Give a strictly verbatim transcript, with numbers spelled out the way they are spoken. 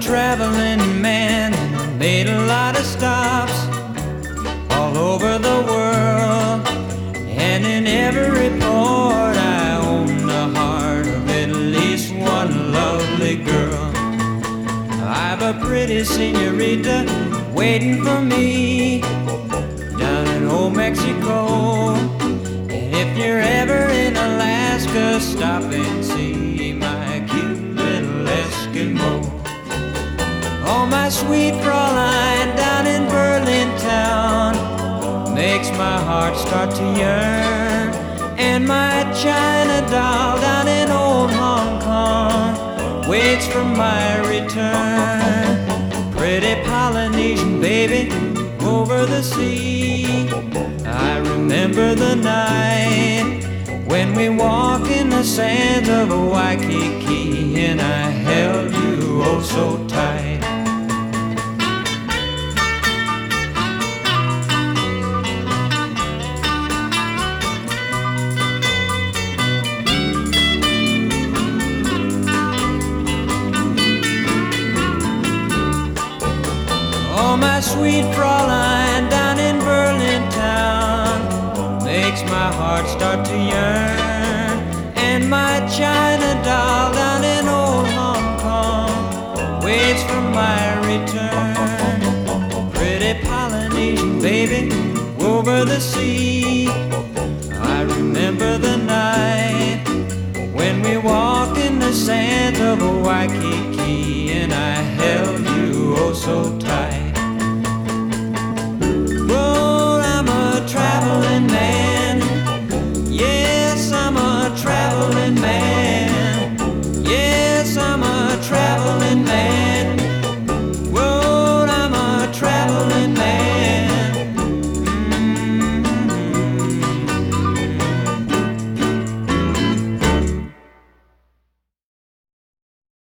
traveling man, made a lot of stops all over the world, and in every port I own the heart of at least one lovely girl. I've a pretty senorita waiting for me down in old Mexico, and if you're ever in Alaska, stop and see my cute little Eskimo. Oh, my sweet Fraulein down in Berlin town makes my heart start to yearn, and my China doll down in old Hong Kong waits for my return. Pretty Polynesian baby over the sea, I remember the night when we walked in the sands of Waikiki, and I held you oh so tight. Oh, my sweet Fraulein down in Berlin town makes my heart start to yearn, and my China doll down in old Hong Kong waits for my return. Pretty Polynesian baby over the sea, I remember the night when we walked in the sands of Waikiki, and I held you oh so tight.